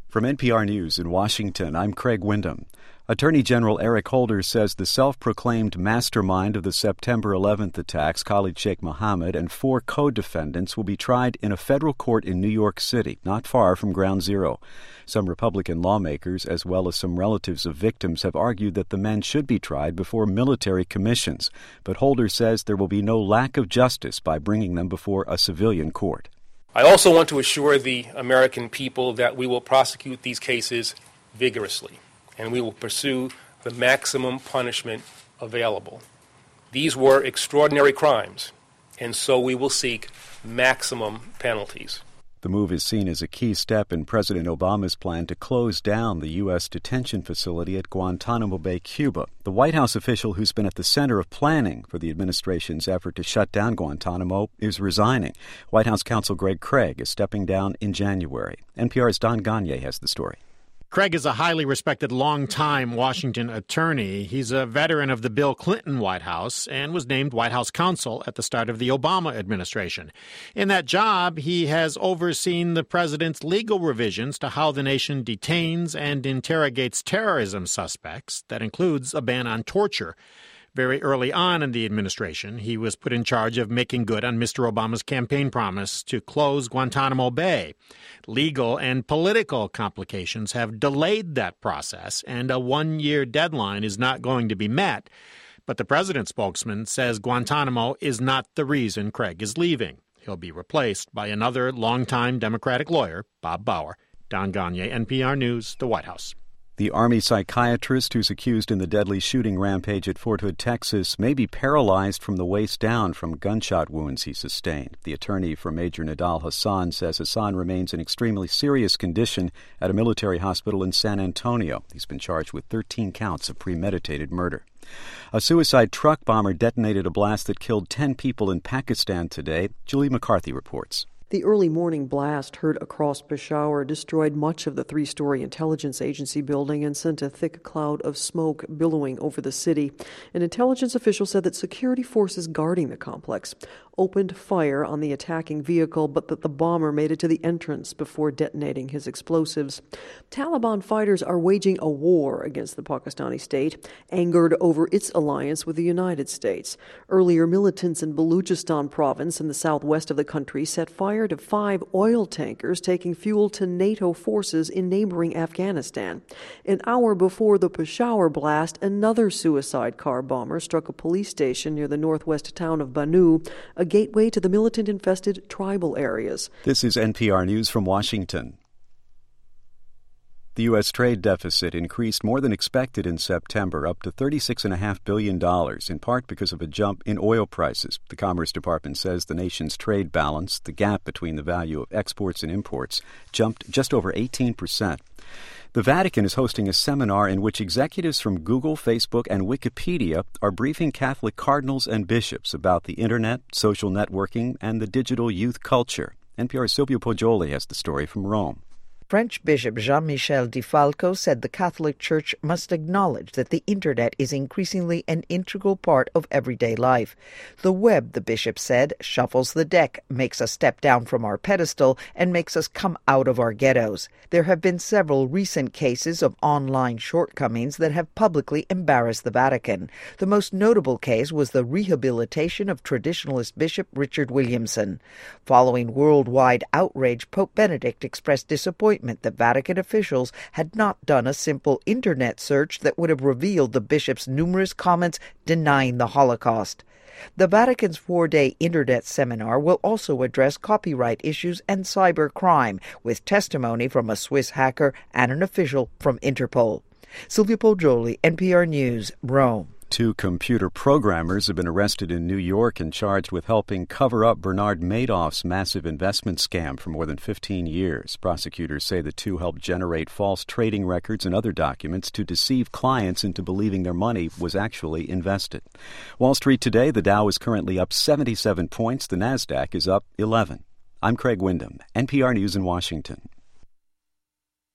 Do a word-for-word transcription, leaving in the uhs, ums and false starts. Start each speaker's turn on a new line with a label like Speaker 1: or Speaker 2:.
Speaker 1: From N P R News in Washington, I'm Craig Windham. Attorney General Eric Holder says the self-proclaimed mastermind of the September eleventh attacks, Khalid Sheikh Mohammed, and four co-defendants will be tried in a federal court in New York City, not far from Ground Zero. Some Republican lawmakers, as well as some relatives of victims, have argued that the men should be tried before military commissions. But Holder says there will be no lack of justice by bringing them before a civilian court.
Speaker 2: I also want to assure the American people that we will prosecute these cases vigorously, and we will pursue the maximum punishment available. These were extraordinary crimes, and so we will seek maximum penalties.
Speaker 1: The move is seen as a key step in President Obama's plan to close down the U S detention facility at Guantanamo Bay, Cuba. The White House official who's been at the center of planning for the administration's effort to shut down Guantanamo is resigning. White House counsel Greg Craig is stepping down in January. N P R's Don Gagné has the story.
Speaker 3: Craig is a highly respected longtime Washington attorney. He's a veteran of the Bill Clinton White House and was named White House counsel at the start of the Obama administration. In that job, he has overseen the president's legal revisions to how the nation detains and interrogates terrorism suspects. That includes a ban on torture. Very early on in the administration, he was put in charge of making good on Mister Obama's campaign promise to close Guantanamo Bay. Legal and political complications have delayed that process, and a one-year deadline is not going to be met. But the president's spokesman says Guantanamo is not the reason Craig is leaving. He'll be replaced by another longtime Democratic lawyer, Bob Bauer. Don Gagné, N P R News, the White House.
Speaker 1: The Army psychiatrist who's accused in the deadly shooting rampage at Fort Hood, Texas, may be paralyzed from the waist down from gunshot wounds he sustained. The attorney for Major Nidal Hasan says Hasan remains in extremely serious condition at a military hospital in San Antonio. He's been charged with thirteen counts of premeditated murder. A suicide truck bomber detonated a blast that killed ten people in Pakistan today. Julie McCarthy reports.
Speaker 4: The early morning blast heard across Peshawar destroyed much of the three-story intelligence agency building and sent a thick cloud of smoke billowing over the city. An intelligence official said that security forces guarding the complex opened fire on the attacking vehicle, but that the bomber made it to the entrance before detonating his explosives. Taliban fighters are waging a war against the Pakistani state, angered over its alliance with the United States. Earlier, militants in Baluchistan province in the southwest of the country set fire to five oil tankers taking fuel to NATO forces in neighboring Afghanistan. An hour before the Peshawar blast, another suicide car bomber struck a police station near the northwest town of Banu, a gateway to the militant-infested tribal areas.
Speaker 1: This is N P R News from Washington. The U S trade deficit increased more than expected in September, up to thirty-six point five billion dollars, in part because of a jump in oil prices. The Commerce Department says the nation's trade balance, the gap between the value of exports and imports, jumped just over eighteen percent. The Vatican is hosting a seminar in which executives from Google, Facebook, and Wikipedia are briefing Catholic cardinals and bishops about the Internet, social networking, and the digital youth culture. N P R's Silvio Poggioli has the story from Rome.
Speaker 5: French Bishop Jean-Michel Di Falco said the Catholic Church must acknowledge that the Internet is increasingly an integral part of everyday life. The web, the bishop said, shuffles the deck, makes us step down from our pedestal, and makes us come out of our ghettos. There have been several recent cases of online shortcomings that have publicly embarrassed the Vatican. The most notable case was the rehabilitation of traditionalist Bishop Richard Williamson. Following worldwide outrage, Pope Benedict expressed disappointment that Vatican officials had not done a simple internet search that would have revealed the bishop's numerous comments denying the Holocaust. The Vatican's four-day internet seminar will also address copyright issues and cybercrime, with testimony from a Swiss hacker and an official from Interpol. Silvio Poggioli, N P R News, Rome.
Speaker 1: Two computer programmers have been arrested in New York and charged with helping cover up Bernard Madoff's massive investment scam for more than fifteen years. Prosecutors say the two helped generate false trading records and other documents to deceive clients into believing their money was actually invested. Wall Street today, the Dow is currently up seventy-seven points. The Nasdaq is up eleven. I'm Craig Windham, N P R News in Washington.